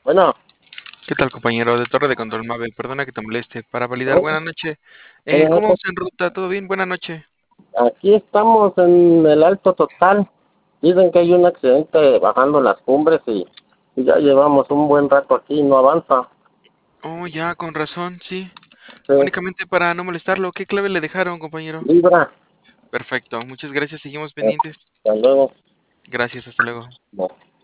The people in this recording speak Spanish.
Bueno, ¿Qué tal, compañero de Torre de Control Mabel? Perdona que te moleste. Para validar, bueno, buena noche. buenas ¿Cómo noches. vamos en ruta? ¿Todo bien? Buena noche. Aquí estamos en el Alto Total. Dicen que hay un accidente bajando las cumbres y ya llevamos un buen rato aquí y no avanza. Oh, ya, con razón, sí. Sí, Únicamente para no molestarlo, ¿qué clave le dejaron, compañero? Libra. Perfecto, muchas gracias, seguimos pendientes. Hasta luego. Gracias, hasta luego. Bye.